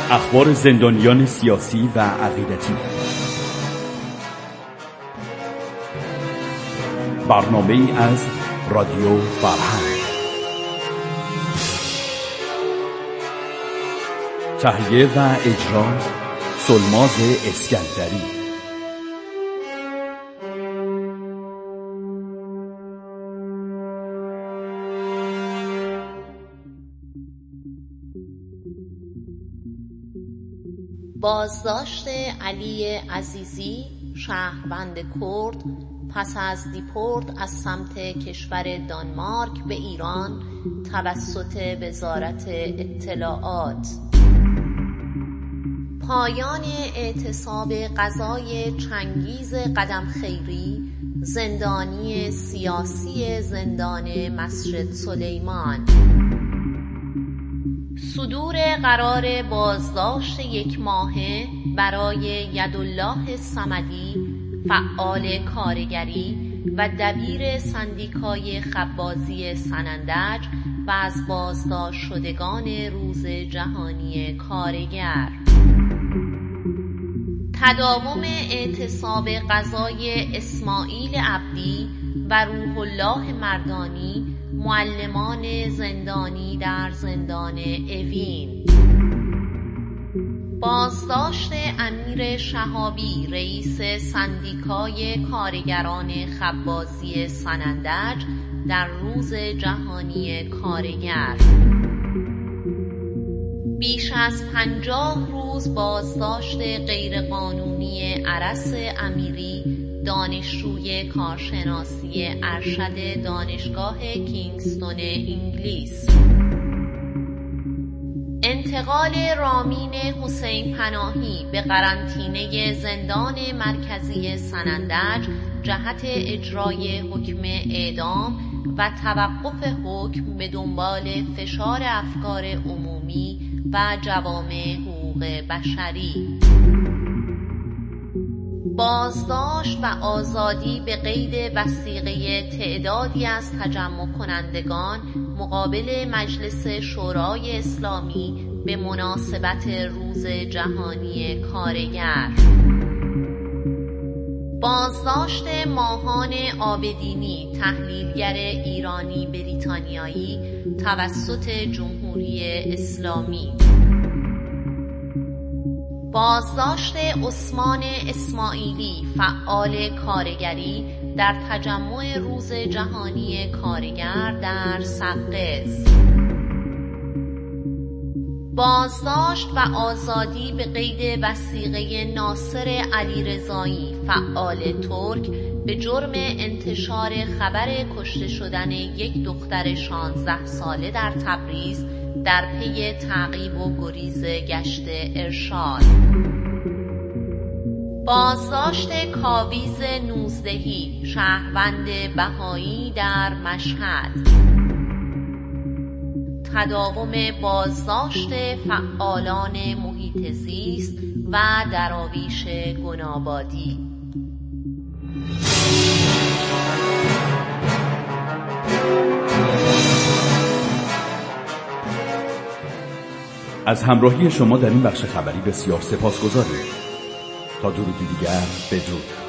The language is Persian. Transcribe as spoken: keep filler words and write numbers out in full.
اخبار زندانیان سیاسی و عقیدتی. برنامه‌ای از رادیو فرهنگ. تهیه و اجرا سلماز اسکندری. بازداشت علی عزیزی، شهروند کرد، پس از دیپورت از سمت کشور دانمارک به ایران توسط وزارت اطلاعات. پایان اعتصاب غذای چنگیز قدمخیری، زندانی سیاسی زندان مسجد سلیمان. صدور قرار بازداشت یک ماهه برای یدالله صمدی، فعال کارگری و دبیر سندیکای خبازی سنندج و از بازداشت شدگان روز جهانی کارگر. تداوم اعتصاب غذای اسماعیل عبدی و روح الله مردانی، معلمان زندانی در زندان اوین. بازداشت امیر شهابی، رئیس سندیکای کارگران خبازی سنندج در روز جهانی کارگر. بیش از پنجاه روز بازداشت غیرقانونی عرس امیری، دانشجوی کارشناسی ارشد دانشگاه کینگستون انگلیس. انتقال رامین حسین پناهی به قرنطینه زندان مرکزی سنندج جهت اجرای حکم اعدام و توقف حکم به دنبال فشار افکار عمومی و جوامع حقوق بشری. بازداشت و آزادی به قید وثیقه تعدادی از تجمع کنندگان مقابل مجلس شورای اسلامی به مناسبت روز جهانی کارگر. بازداشت ماهان عابدینی، تحلیلگر ایرانی بریتانیایی توسط جمهوری اسلامی. بازداشت عثمان اسماعیلی، فعال کارگری در تجمع روز جهانی کارگر در سقز. بازداشت و آزادی به قید وثیقه ناصر علیرضایی، فعال ترک، به جرم انتشار خبر کشته شدن یک دختر شانزده ساله در تبریز در پی تعقیب و گریز گشت ارشاد. بازداشت کاویز نوزدهی، شهروند بهایی در مشهد. تداوم بازداشت فعالان محیط زیست و دراویش گنابادی. از همراهی شما در این بخش خبری بسیار سپاسگزاریم. تا درودی دیگر، بدرود.